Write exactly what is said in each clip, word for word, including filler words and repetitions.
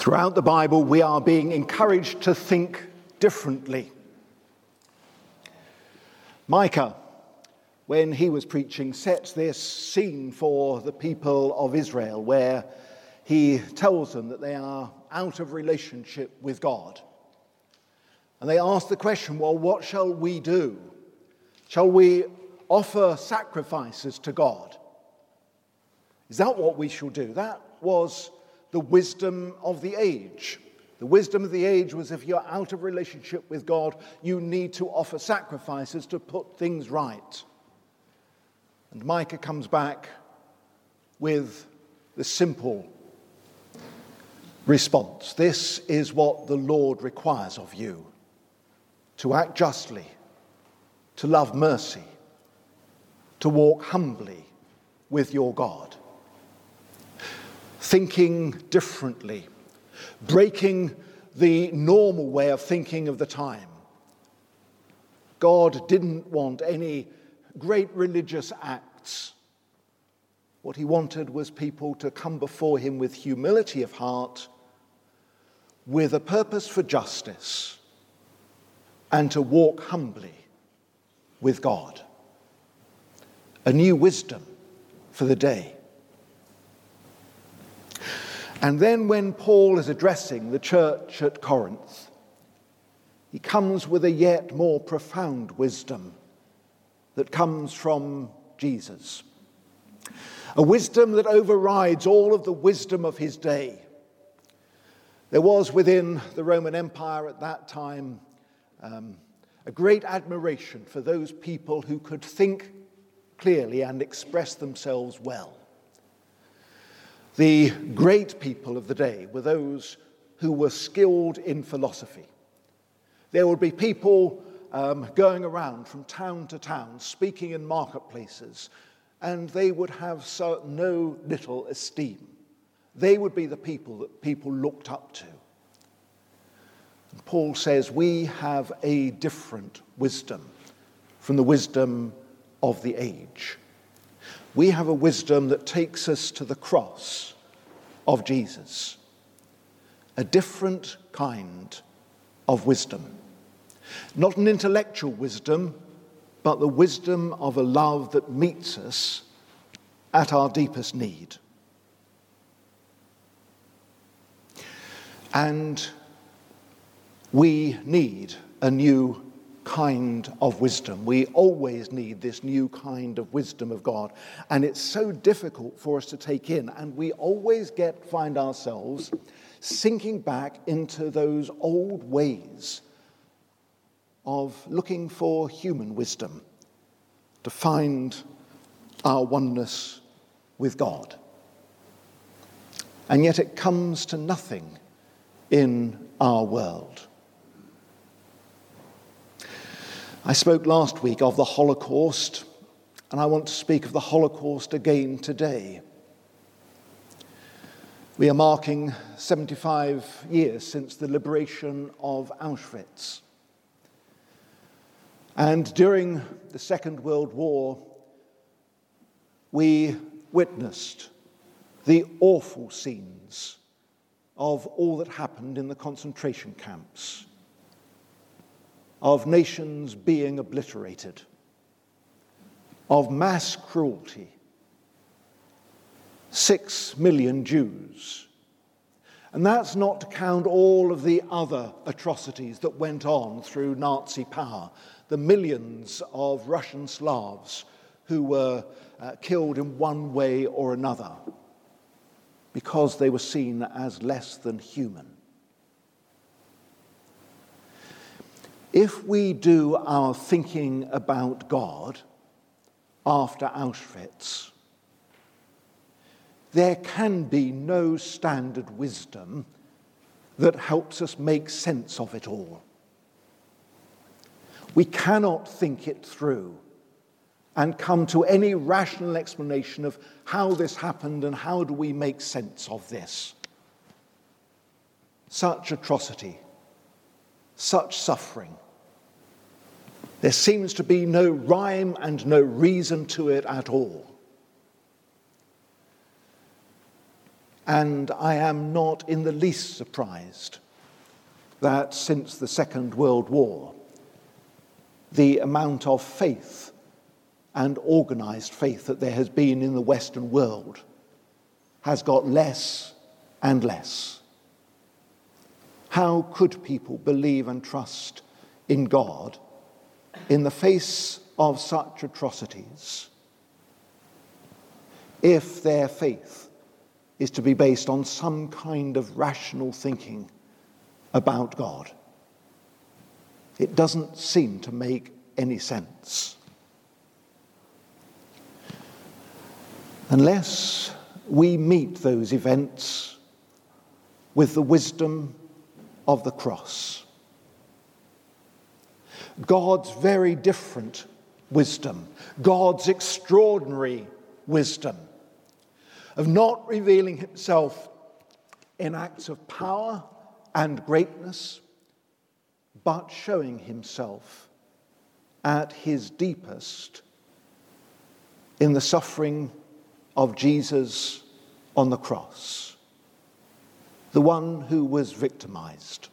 Throughout the Bible, we are being encouraged to think differently. Micah, when he was preaching, sets this scene for the people of Israel, where he tells them that they are out of relationship with God. And they ask the question, well, what shall we do? Shall we offer sacrifices to God? Is that what we shall do? That was the wisdom of the age. The wisdom of the age was, if you're out of relationship with God, you need to offer sacrifices to put things right. And Micah comes back with the simple response. This is what the Lord requires of you: to act justly, to love mercy, to walk humbly with your God. Thinking differently, breaking the normal way of thinking of the time. God didn't want any great religious acts. What he wanted was people to come before him with humility of heart, with a purpose for justice, and to walk humbly with God. A new wisdom for the day. And then when Paul is addressing the church at Corinth, he comes with a yet more profound wisdom that comes from Jesus. A wisdom that overrides all of the wisdom of his day. There was within the Roman Empire at that time um, a great admiration for those people who could think clearly and express themselves well. The great people of the day were those who were skilled in philosophy. There would be people um, going around from town to town, speaking in marketplaces, and they would have so, no little esteem. They would be the people that people looked up to. And Paul says we have a different wisdom from the wisdom of the age. We have a wisdom that takes us to the cross of Jesus. A different kind of wisdom. Not an intellectual wisdom, but the wisdom of a love that meets us at our deepest need. And we need a new kind of wisdom. We always need this new kind of wisdom of God. And it's so difficult for us to take in. And we always get find ourselves sinking back into those old ways of looking for human wisdom to find our oneness with God. And yet it comes to nothing in our world. I spoke last week of the Holocaust, and I want to speak of the Holocaust again today. We are marking seventy-five years since the liberation of Auschwitz. And during the Second World War, we witnessed the awful scenes of all that happened in the concentration camps, of nations being obliterated, of mass cruelty, six million Jews. And that's not to count all of the other atrocities that went on through Nazi power, the millions of Russian Slavs who were uh, killed in one way or another because they were seen as less than human. If we do our thinking about God after Auschwitz, there can be no standard wisdom that helps us make sense of it all. We cannot think it through and come to any rational explanation of how this happened and how do we make sense of this. Such atrocity, such suffering. There seems to be no rhyme and no reason to it at all. And I am not in the least surprised that since the Second World War, the amount of faith and organized faith that there has been in the Western world has got less and less. How could people believe and trust in God in the face of such atrocities if their faith is to be based on some kind of rational thinking about God? It doesn't seem to make any sense. Unless we meet those events with the wisdom of the cross, God's very different wisdom, God's extraordinary wisdom of not revealing himself in acts of power and greatness, but showing himself at his deepest in the suffering of Jesus on the cross, the one who was victimized.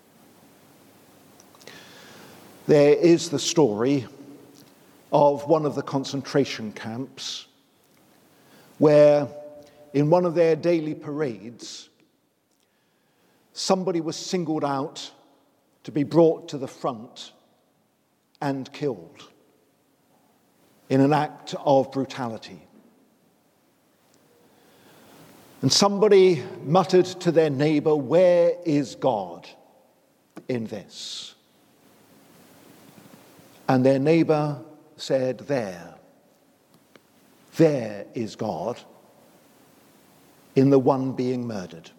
There is the story of one of the concentration camps where in one of their daily parades, somebody was singled out to be brought to the front and killed in an act of brutality. And somebody muttered to their neighbor, "Where is God in this?" And their neighbor said, "There. There is God in the one being murdered."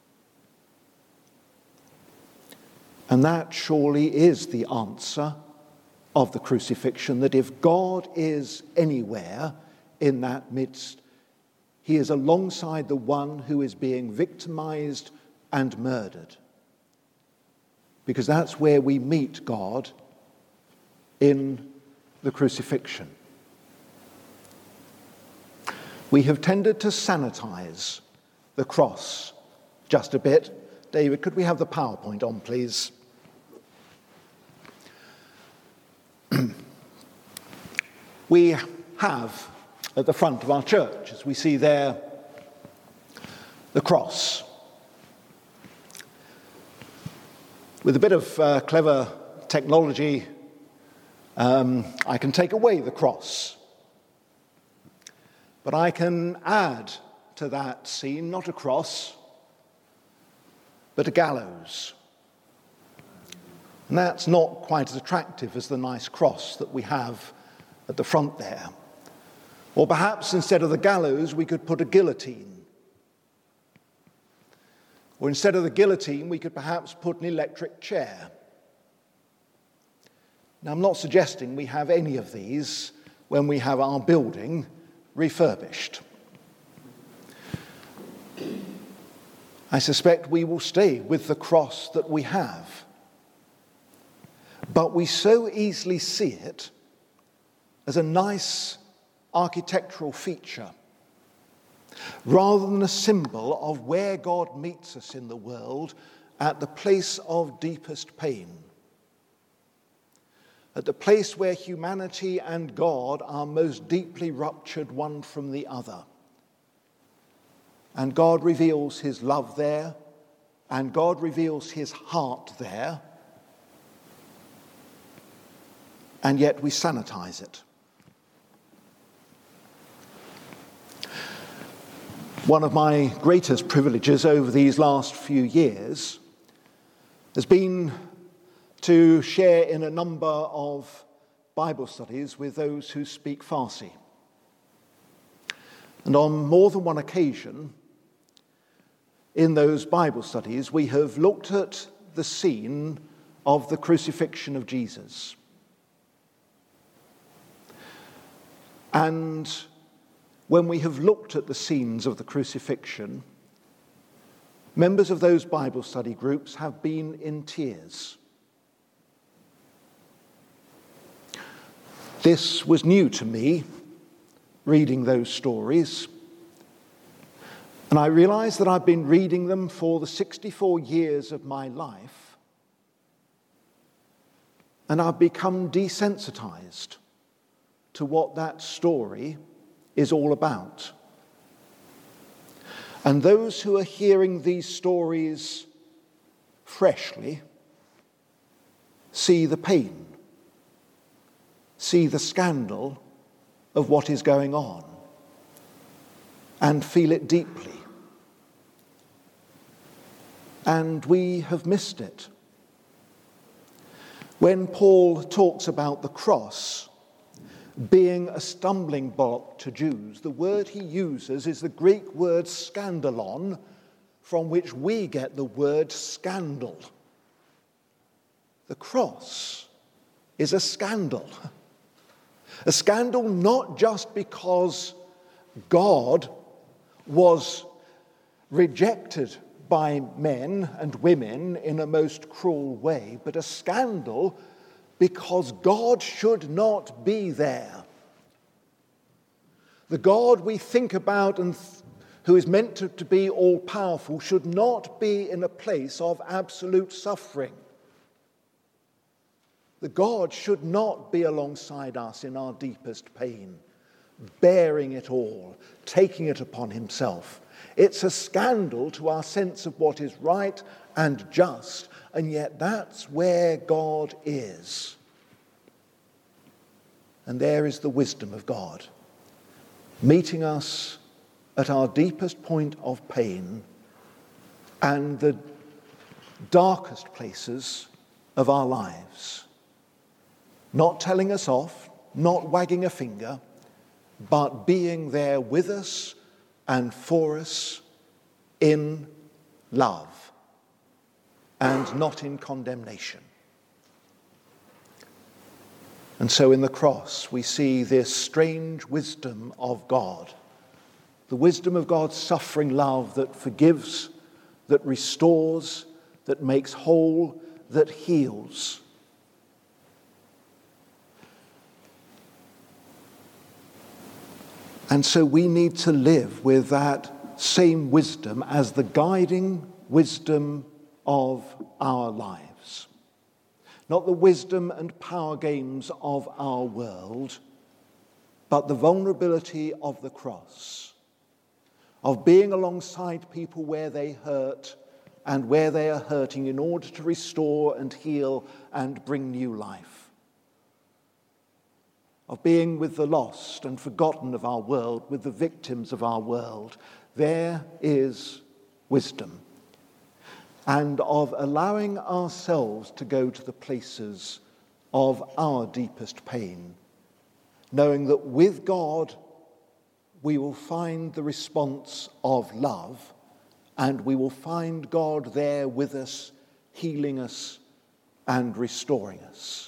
And that surely is the answer of the crucifixion, that if God is anywhere in that midst, he is alongside the one who is being victimized and murdered. Because that's where we meet God, in the crucifixion. We have tended to sanitize the cross just a bit. David, could we have the PowerPoint on, please? We have at the front of our church, as we see there, the cross. With a bit of uh, clever technology, um, I can take away the cross. But I can add to that scene not a cross, but a gallows. And that's not quite as attractive as the nice cross that we have at the front there. Or perhaps instead of the gallows, we could put a guillotine. Or instead of the guillotine, we could perhaps put an electric chair. Now, I'm not suggesting we have any of these when we have our building refurbished. I suspect we will stay with the cross that we have. But we so easily see it as a nice architectural feature, rather than a symbol of where God meets us in the world at the place of deepest pain, at the place where humanity and God are most deeply ruptured one from the other. And God reveals his love there, and God reveals his heart there, and yet we sanitize it. One of my greatest privileges over these last few years has been to share in a number of Bible studies with those who speak Farsi. And on more than one occasion, in those Bible studies, we have looked at the scene of the crucifixion of Jesus. And when we have looked at the scenes of the crucifixion, members of those Bible study groups have been in tears. This was new to me, reading those stories. And I realize that I've been reading them for the sixty-four years of my life, and I've become desensitized to what that story is all about. And those who are hearing these stories freshly see the pain, see the scandal of what is going on, and feel it deeply. And we have missed it. When Paul talks about the cross being a stumbling block to Jews, the word he uses is the Greek word scandalon, from which we get the word scandal. The cross is a scandal. A scandal not just because God was rejected by men and women in a most cruel way, but a scandal because God should not be there. The God we think about and th- who is meant to, to be all-powerful should not be in a place of absolute suffering. The God should not be alongside us in our deepest pain, bearing it all, taking it upon himself. It's a scandal to our sense of what is right and just, and yet that's where God is. And there is the wisdom of God, meeting us at our deepest point of pain and the darkest places of our lives. Not telling us off, not wagging a finger, but being there with us and for us in love and not in condemnation. And so in the cross we see this strange wisdom of God, the wisdom of God's suffering love that forgives, that restores, that makes whole, that heals. And so we need to live with that same wisdom as the guiding wisdom of our lives. Not the wisdom and power games of our world, but the vulnerability of the cross, of being alongside people where they hurt and where they are hurting in order to restore and heal and bring new life. Of being with the lost and forgotten of our world, with the victims of our world. There is wisdom. And of allowing ourselves to go to the places of our deepest pain, knowing that with God we will find the response of love, and we will find God there with us, healing us and restoring us.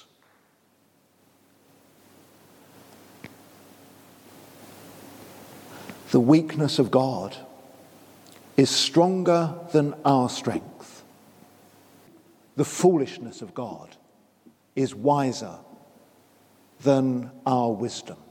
The weakness of God is stronger than our strength. The foolishness of God is wiser than our wisdom.